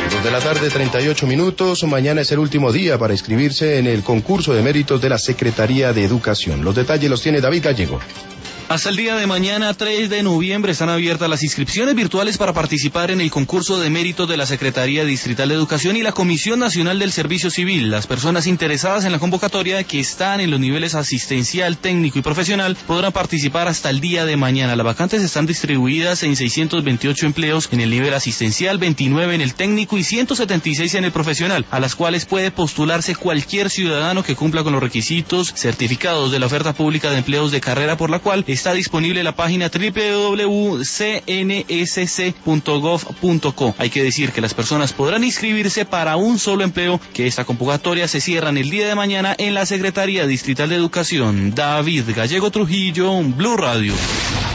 2 de la tarde, 38 minutos. Mañana es el último día para inscribirse en el concurso de méritos de la Secretaría de Educación. Los detalles los tiene David Gallego. Hasta el día de mañana, 3 de noviembre, están abiertas las inscripciones virtuales para participar en el concurso de méritos de la Secretaría Distrital de Educación y la Comisión Nacional del Servicio Civil. Las personas interesadas en la convocatoria que están en los niveles asistencial, técnico y profesional podrán participar hasta el día de mañana. Las vacantes están distribuidas en 628 empleos en el nivel asistencial, 29 en el técnico y 176 en el profesional, a las cuales puede postularse cualquier ciudadano que cumpla con los requisitos certificados de la oferta pública de empleos de carrera, por la cual está disponible la página www.cnsc.gov.co. Hay que decir que las personas podrán inscribirse para un solo empleo, que esta convocatoria se cierra el día de mañana en la Secretaría Distrital de Educación. David Gallego Trujillo, Blue Radio.